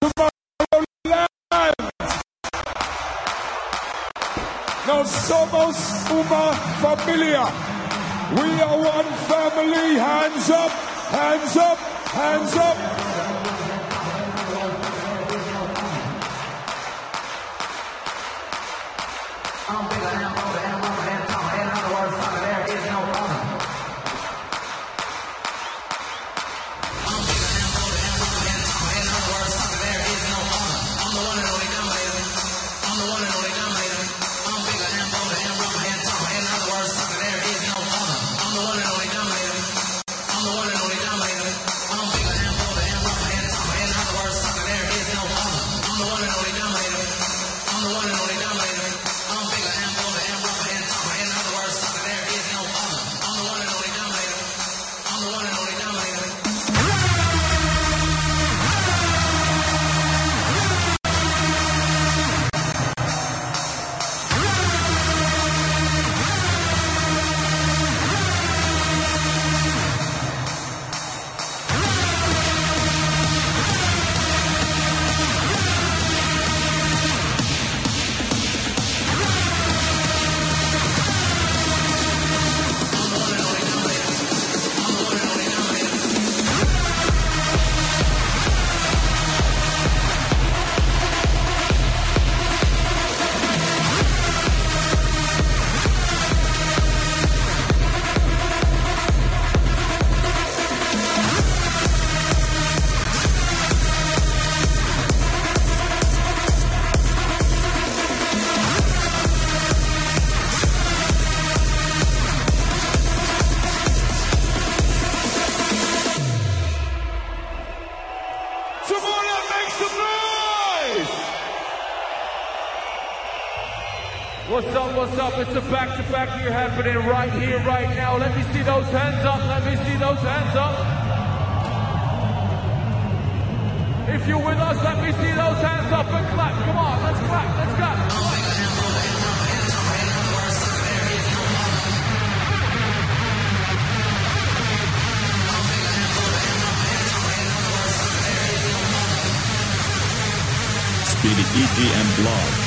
Tomorrowland. No somos una familia. We are one family. Hands up, hands up, hands up. What's up? It's a back-to-back here happening right here, right now. Let me see those hands up. Let me see those hands up. If you're with us, let me see those hands up and clap. Come on, let's clap. Let's clap. Speedy EDM Blog.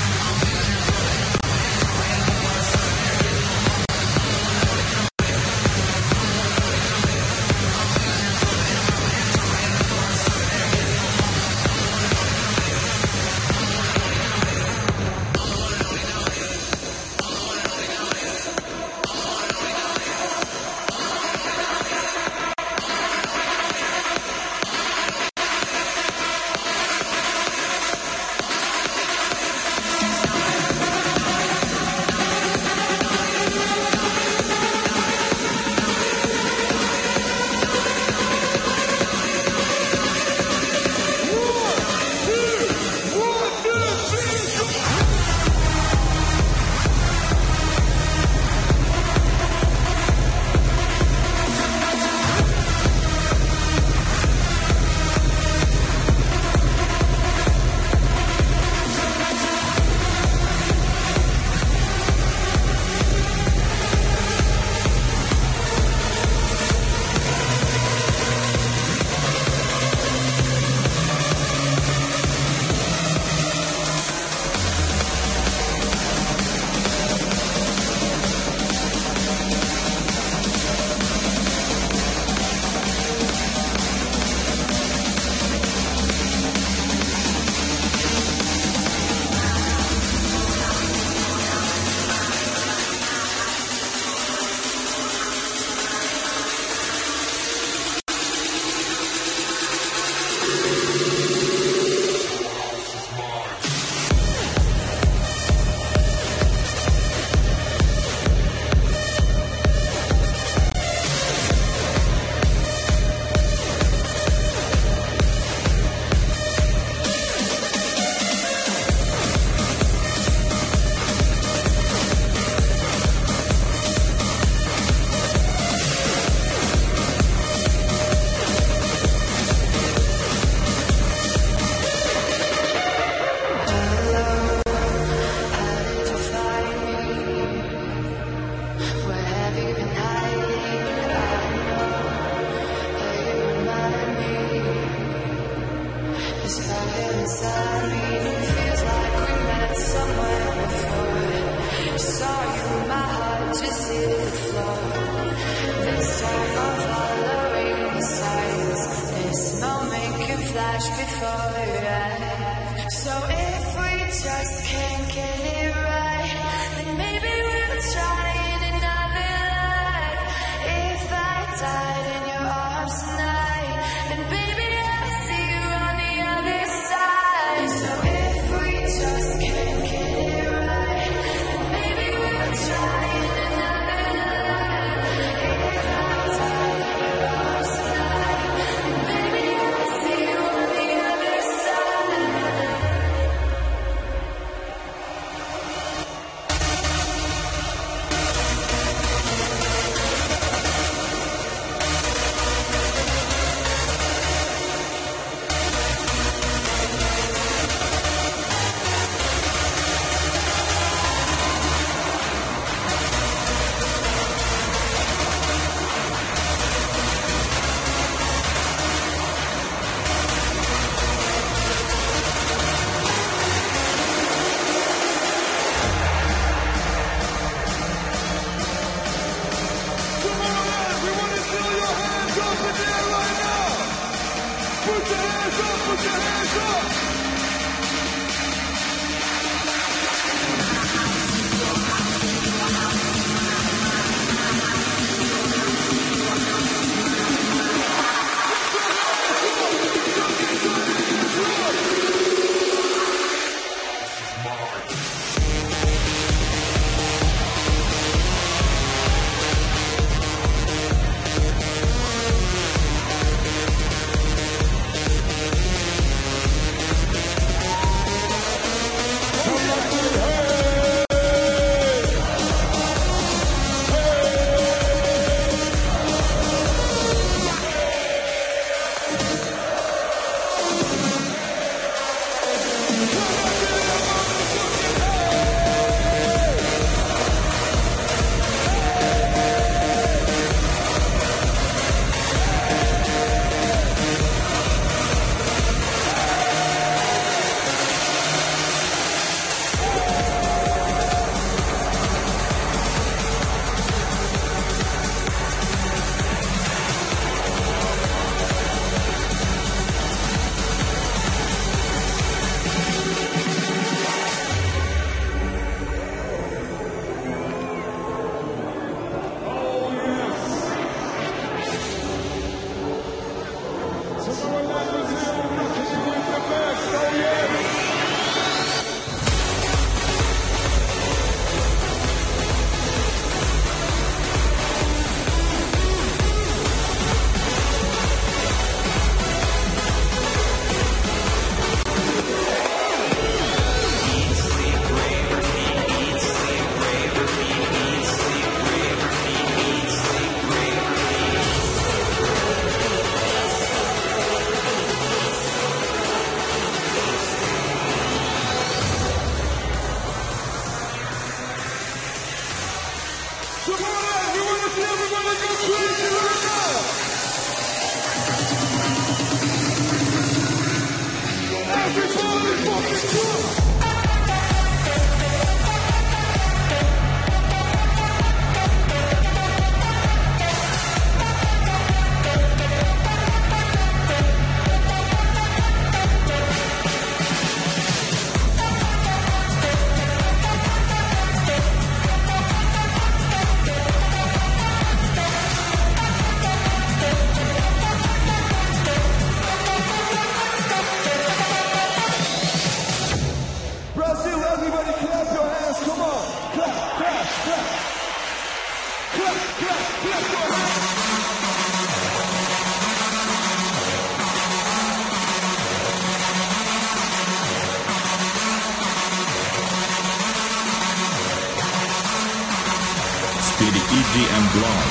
Speedy EDM Blog.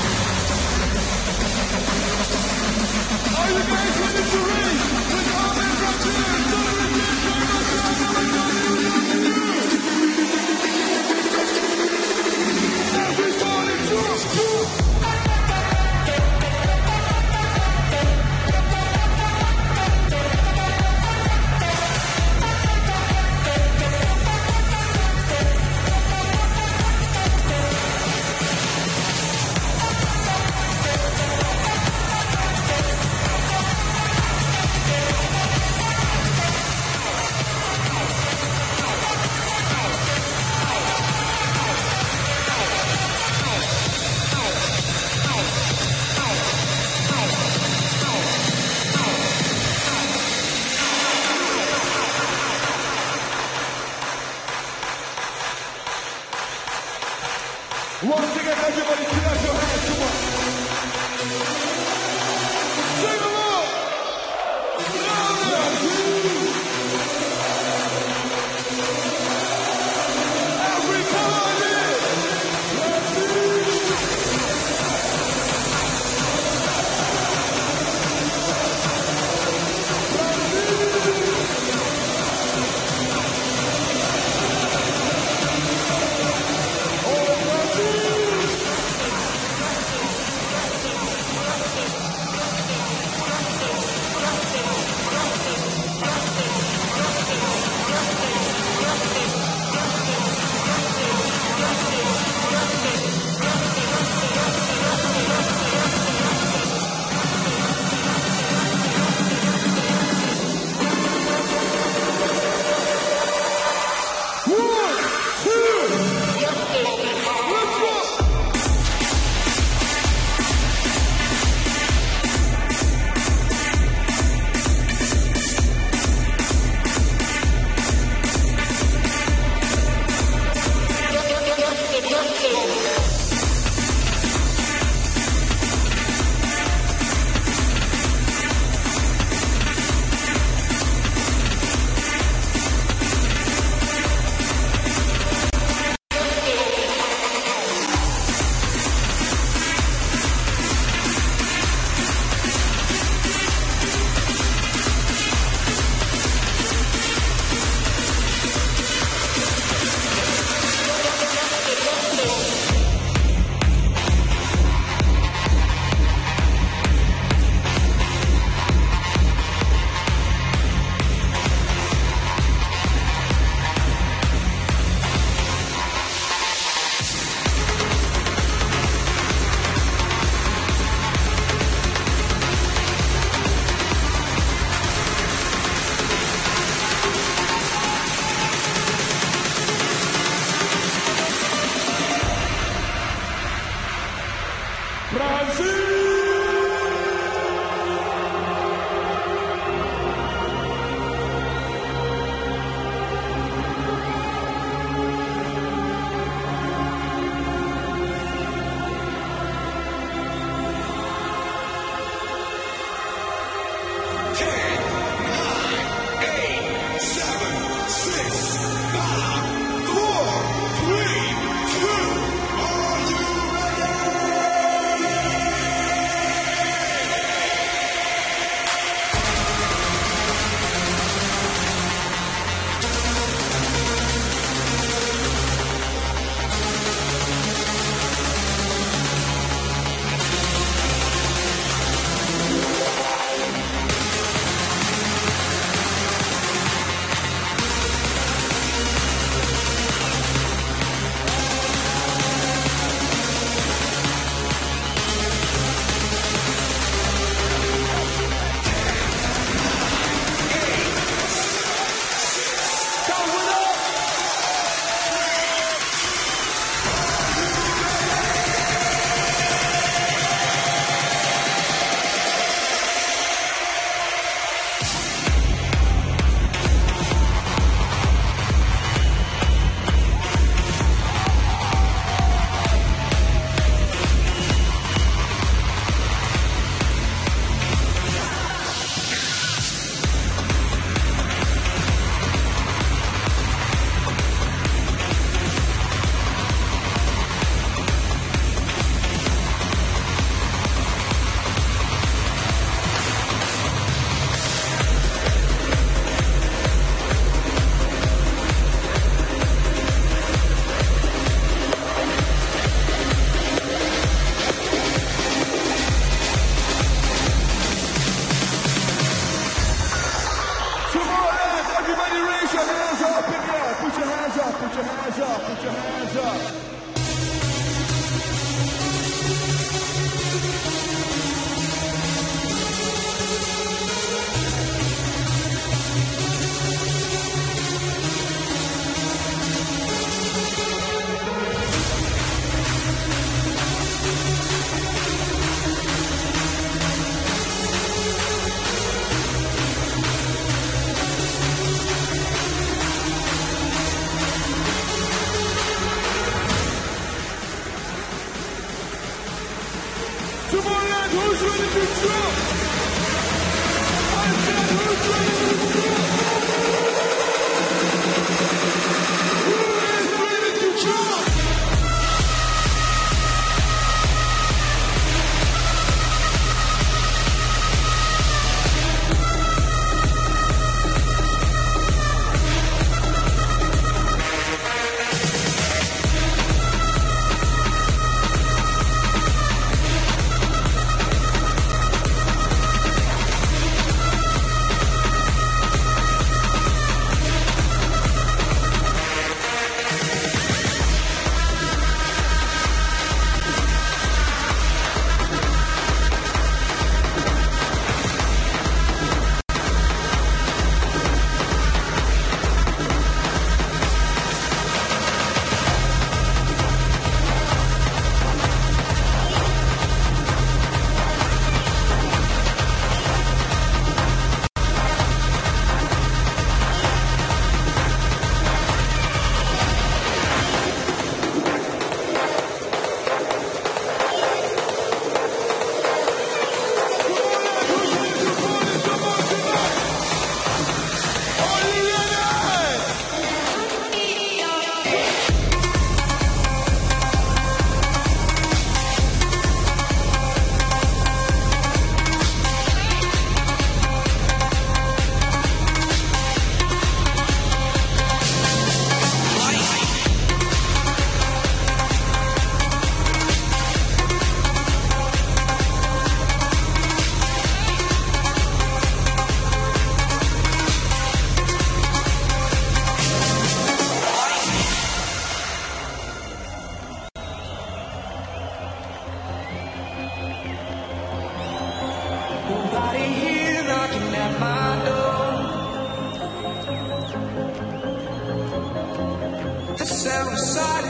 Are you guys ready to race? With all the everybody jump! Everybody clap your hands, come on. Sing along.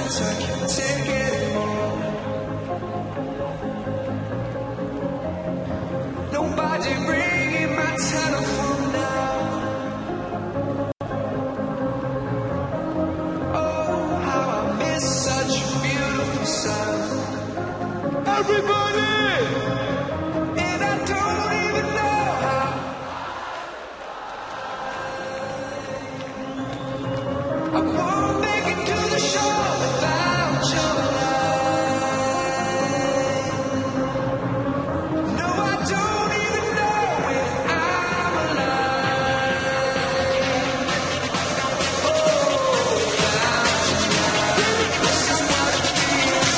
words, I can't take it anymore. Nobody ringing my telephone now. Oh, how I miss such a beautiful sound. Everybody! And I don't even know how. I won't make it to the show without your light. No, I don't even know if I'm alive. Oh, without your light, this is what it feels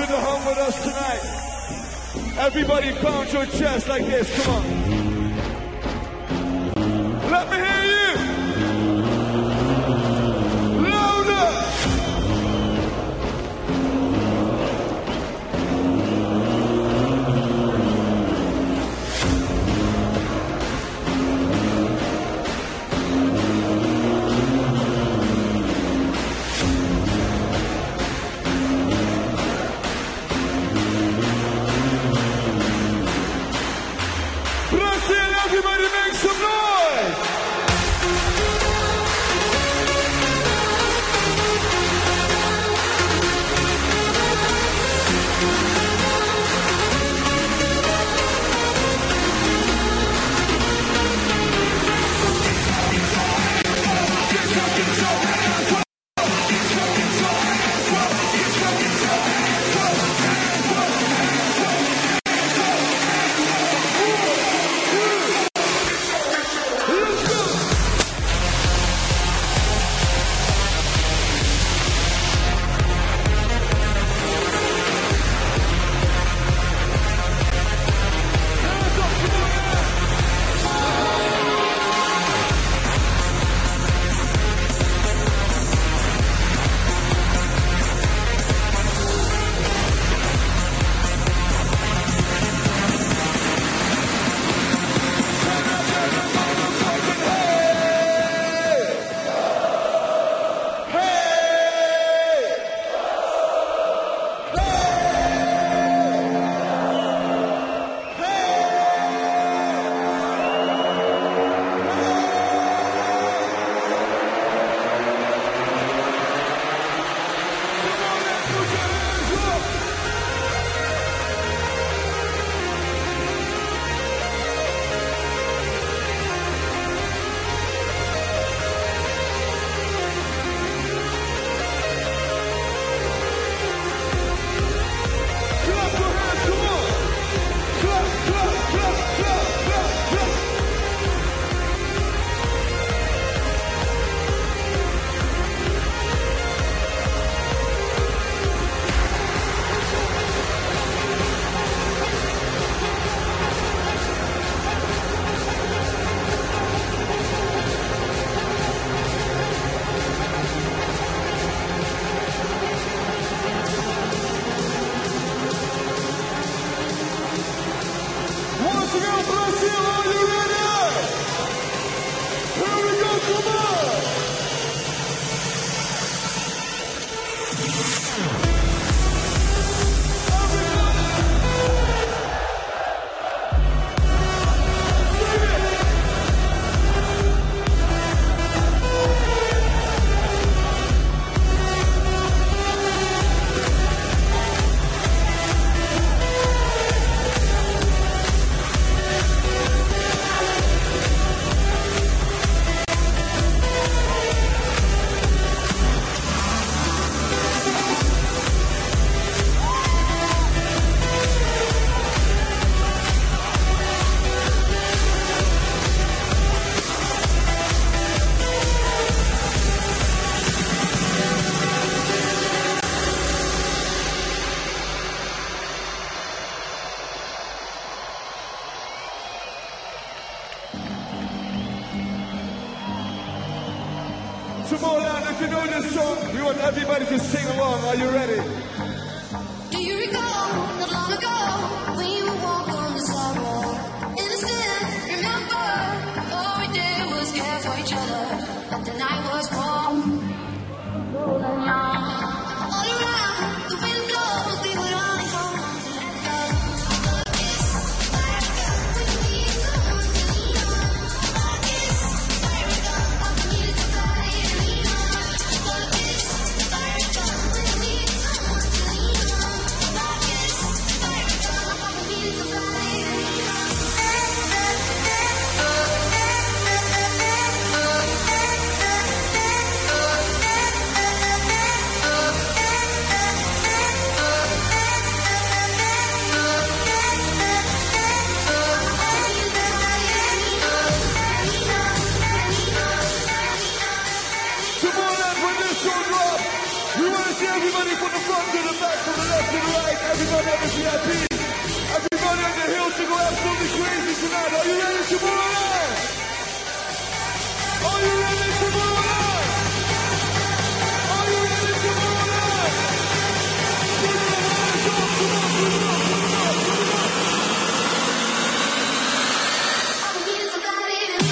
to hum with us tonight. Everybody pound your chest like this, come on. Let me hear you. Louder. Brazil, everybody make some noise! Tomorrowland, if you know this song, we want everybody to sing along. Are you ready? Do you recall not long ago when you would walk on the sidewalk? Innocent, remember, all we did was care for each other, but the night was warm. Rolling on. All around, the wind blows, we would only hold on to let go. Our kiss, fire go, we need someone to lean on. Our kiss, fire go, all we need is somebody to lean on. Our kiss, fire go, we need someone to lean on. Our kiss, fire go, all we need is somebody to lean on. everybody on the VIP, everybody on the hill to go absolutely crazy tonight. Are you ready to move on? Are you ready to move on? Are you ready to move on? Put your hands up, put it up, put it up, put it up, put it up. I need somebody to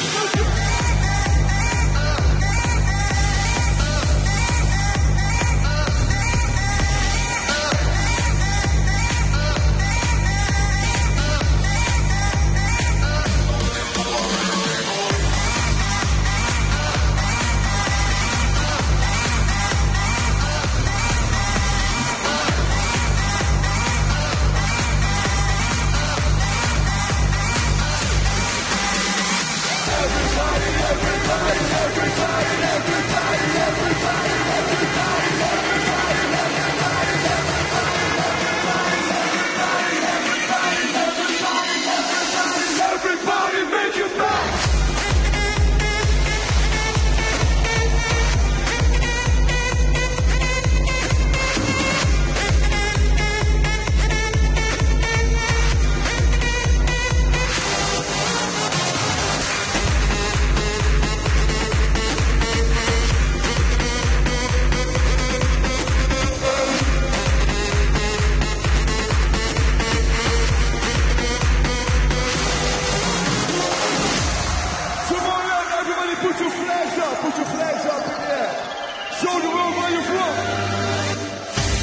Everybody make it back! Somaliland, everybody put your flags up in the air. Show the world where you're from.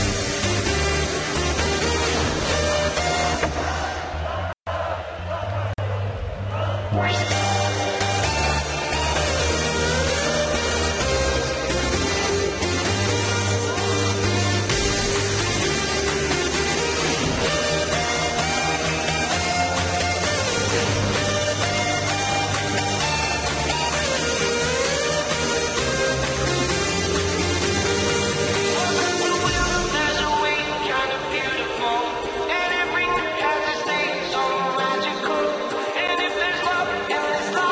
There's a way kind of beautiful, and everything has its thing so magical. And if there's love in this life.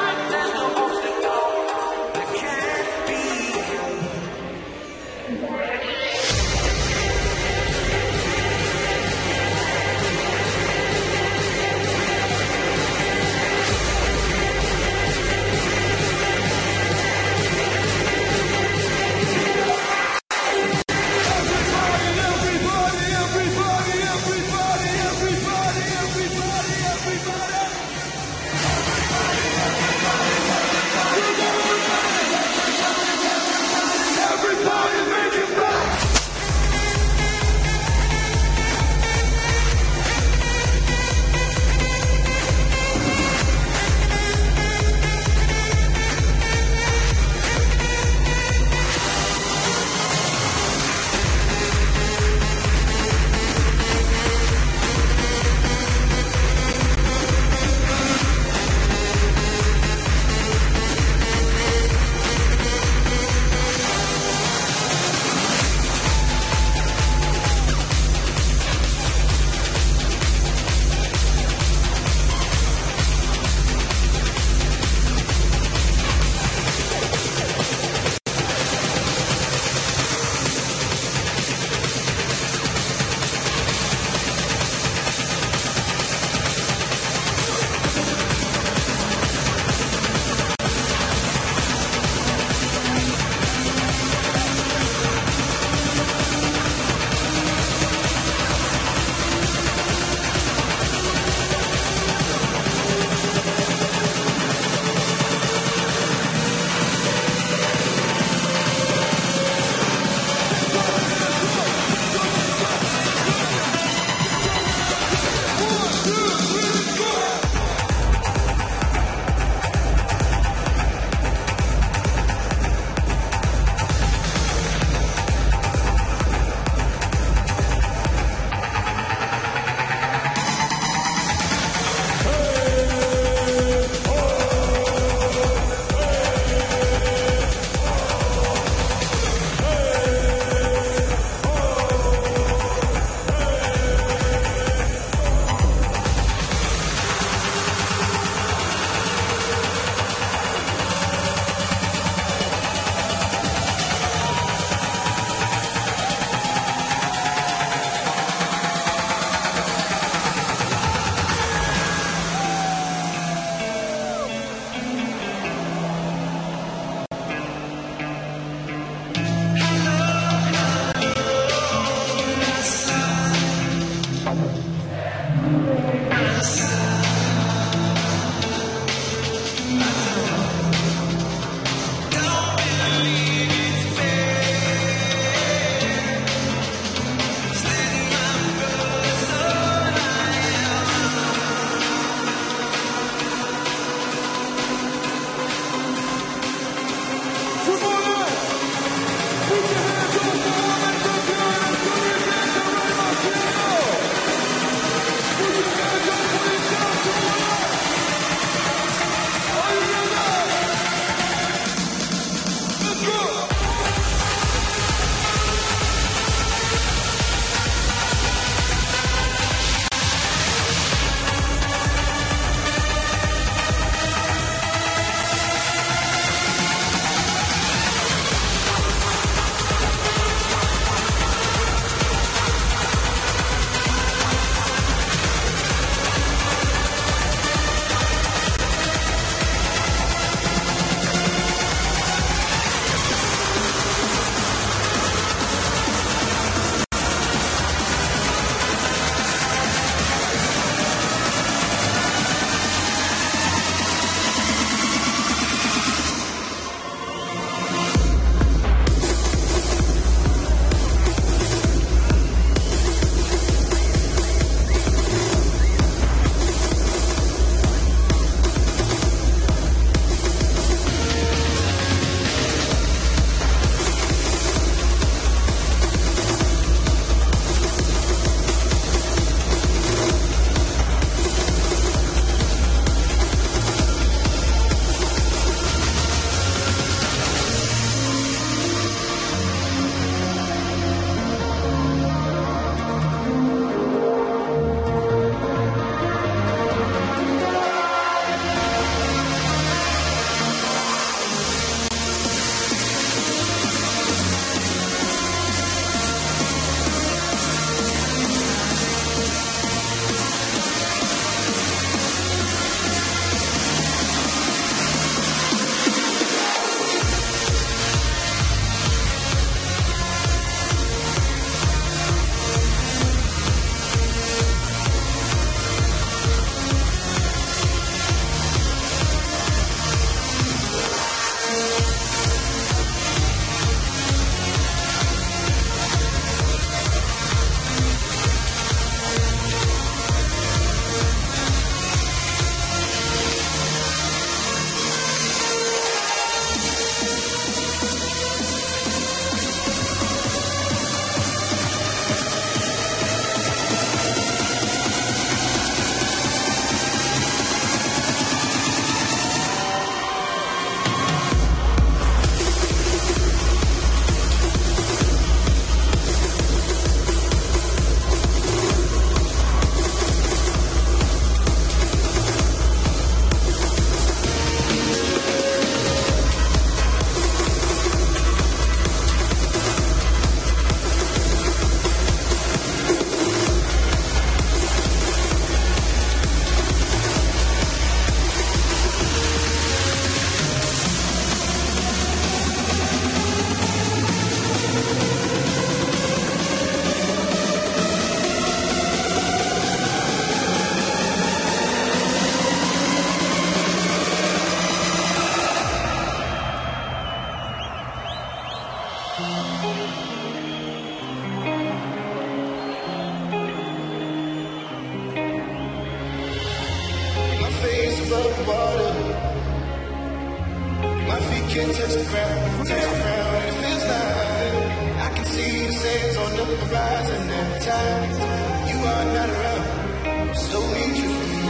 can't touch the ground, and it feels like I can see the sands on the horizon every time you are not around. I'm slowly drifting.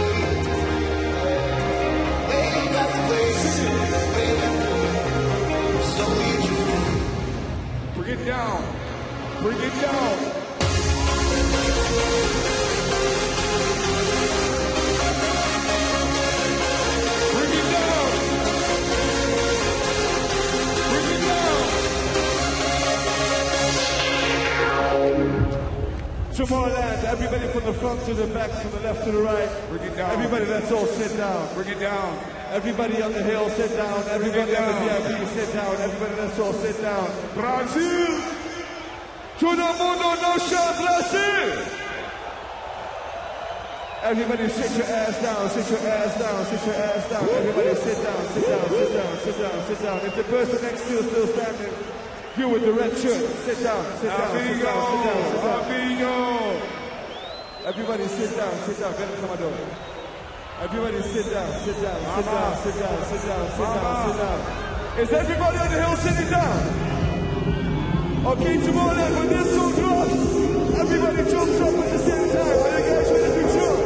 Wave after wave, wave after wave. I'm slowly drifting. Bring it down. Bring it down. Bring it down. Bring it down. Tomorrowland, everybody from the front to the back, from the left to the right. Bring it down. Everybody, let's all sit down. Bring it down. Everybody on the hill, sit down. Everybody on the VIP, sit down. Everybody, let's all sit down. Brazil! Todo mundo no chão, Brazil! Everybody sit your ass down, sit your ass down, sit your ass down. Everybody sit down, sit down, sit down, sit down, sit down. If the person next to you is still standing, you with the red shirt, sit down, sit down, sit down, sit down, sit down. Everybody sit down, sit down. Get come on. Everybody sit down, sit down, sit down, sit down, sit down, sit down, sit down. Is everybody on the hill sitting down? Okay, tomorrow when this song drops, everybody jumps up at the same time. Are you guys ready to jump?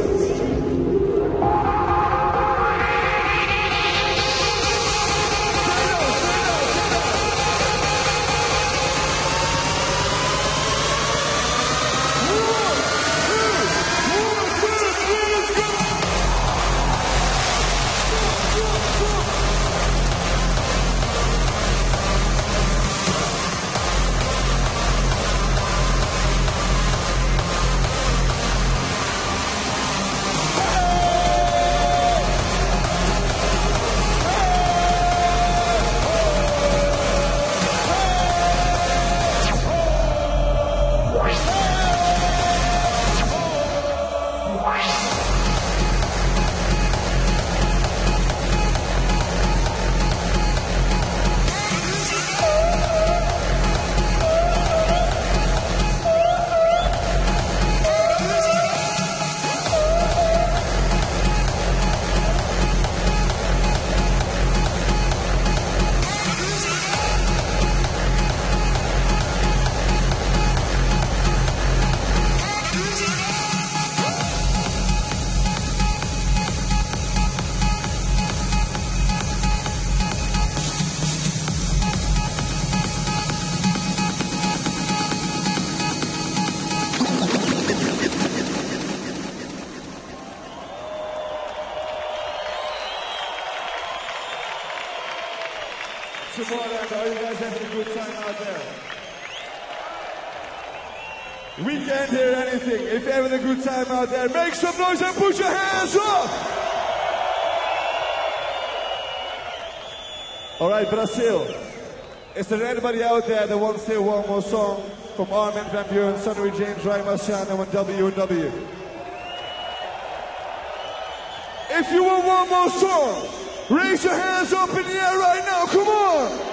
Tomorrowland, are you guys having a good time out there? We can't hear anything. If you're having a good time out there, make some noise and put your hands up! All right, Brazil. Is there anybody out there that wants to hear one more song from Armin van Buuren, Sonny James, Ray Marciano, and W&W? If you want one more song, raise your hands up in the air right now, come on!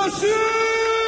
Brasil!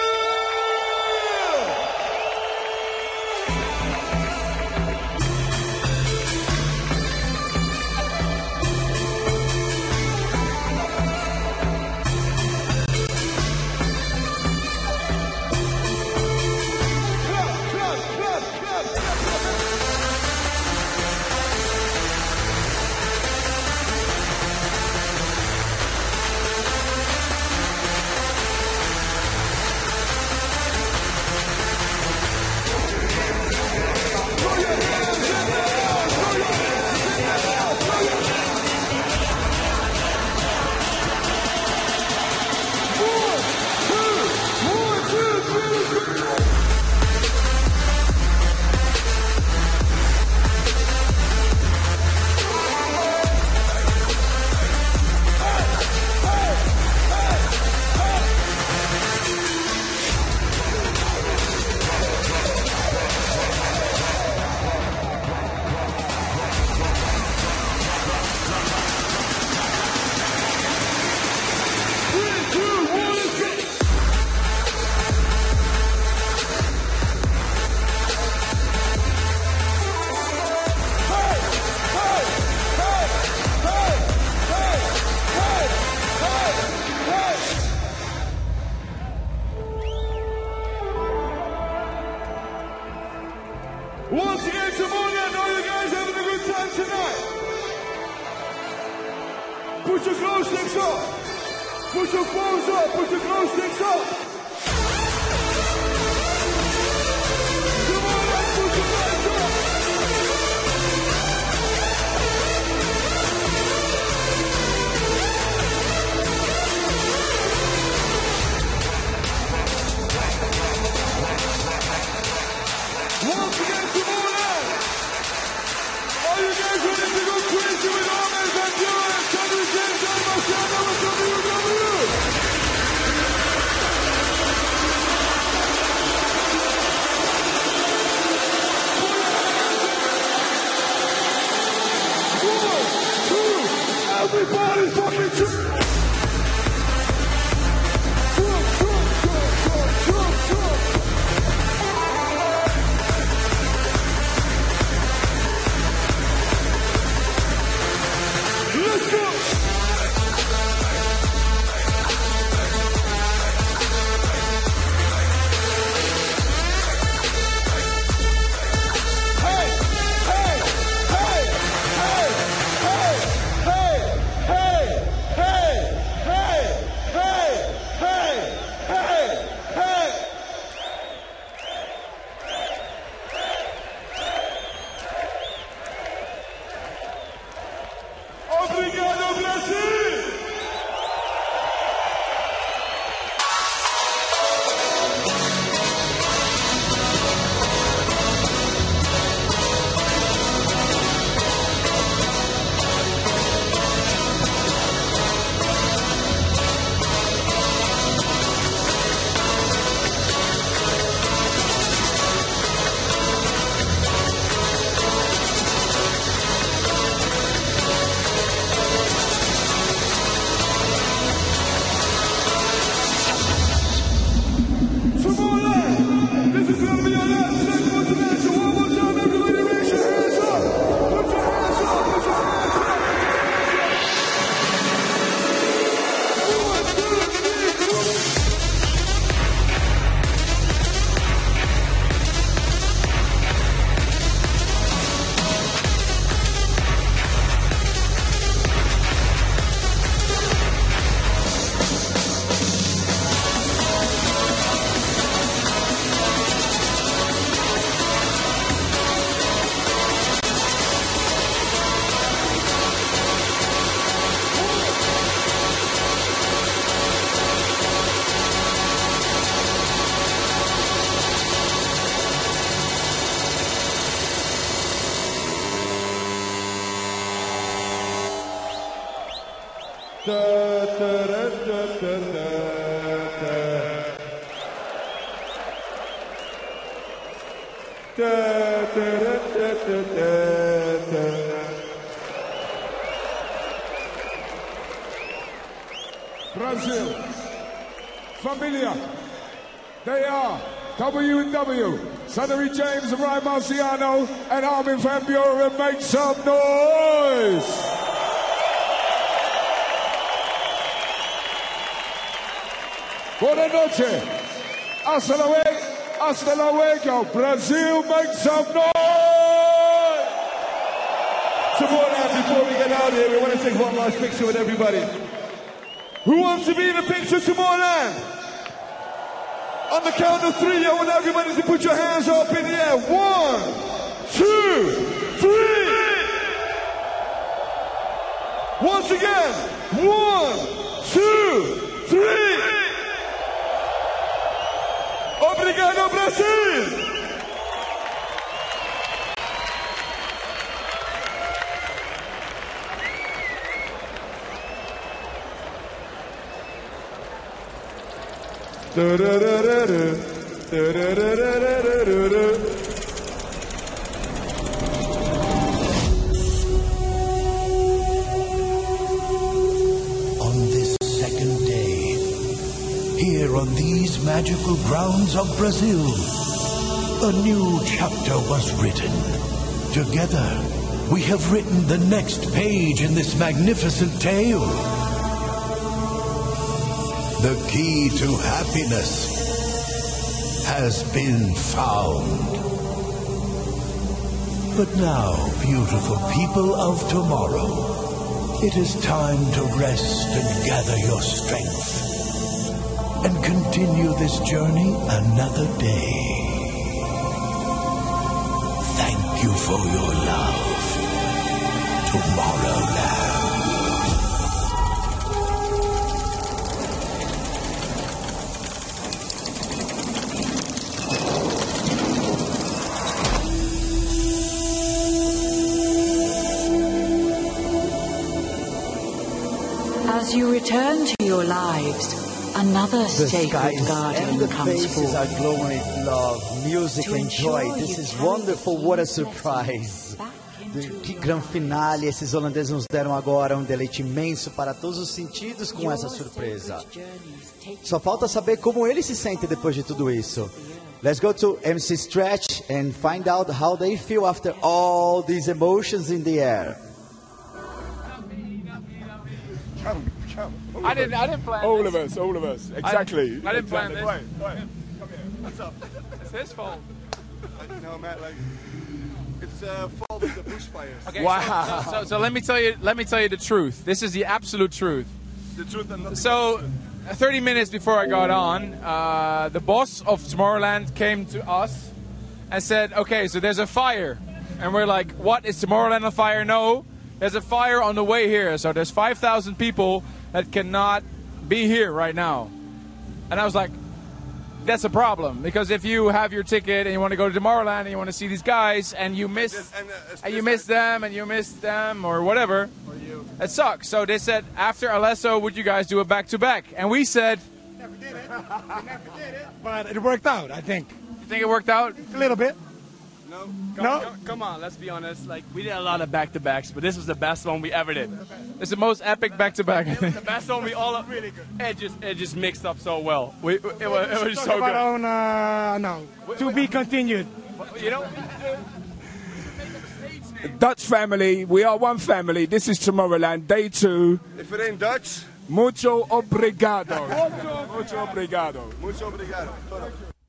Once again, Tomorrowland, are you guys having a good time tonight? Put your glow sticks up. Put your phones up. Put your glow sticks up. Come on up, put your lights up. Once again, Tomorrowland, are you guys ready to go crazy with Ahmed Bandura and Tony James and Marciano with WW? Everybody fucking jump! Let's go! Obrigado, Brasil! Brazil, Familia. They are W&W, Sonny James, Ryan Marciano, and Armin van Buren. Make some noise! Buenas noches. Hasta luego. Brazil, make some noise! Tomorrowland, before we get out of here, we want to take one last picture with everybody. Who wants to be in the picture Tomorrowland? On the count of 3, I want everybody to put your hands up in the air. 1, 2, 3. Once again. 1, 2, 3. Obrigado, Brasil! On this second day, here on these magical grounds of Brazil, a new chapter was written. Together, we have written the next page in this magnificent tale. The key to happiness has been found. But now, beautiful people of tomorrow, it is time to rest and gather your strength and continue this journey another day. Thank you for your love, Tomorrowland. As you return to your lives, another The sacred skies guardian and the comes faces are forth. glowing with love, music To and joy. ensure This you is carry wonderful, the what a healing surprise. back into Que your grande finale esses holandeses nos deram agora, um deleite imenso para todos os sentidos com essa surpresa. Só falta saber como eles se sentem depois de tudo isso. Let's go to MC Stretch and find out how they feel after all these emotions in the air. I didn't plan All this. of us, exactly. I didn't plan this. Wait, come here. What's up? It's his fault. No, Matt, it's fault of the bushfires. Okay, Wow. so let me tell you the truth. This is the absolute truth. The truth and nothing So, but the truth. 30 minutes before I got on, the boss of Tomorrowland came to us and said, okay, so there's a fire. And we're like, what, is Tomorrowland on fire? No, there's a fire on the way here. So there's 5,000 people that cannot be here right now. And I was like, that's a problem. Because if you have your ticket and you want to go to Tomorrowland and you want to see these guys and you miss them or whatever, it sucks. So they said, after Alesso, would you guys do a back-to-back? And we said... Never did it. But it worked out, I think. You think it worked out? A little bit. No? Come on, let's be honest. Like, we did a lot of back-to-backs, but this was the best one we ever did. It's the most epic back-to-back. It was the best one we all... Really good. It just mixed up so well. It was Talk so about good. own, no. To be continued. You know? Dutch family, we are one family. This is Tomorrowland, day 2. If it ain't Dutch, Mucho obrigado. Mucho obrigado. mucho obrigado.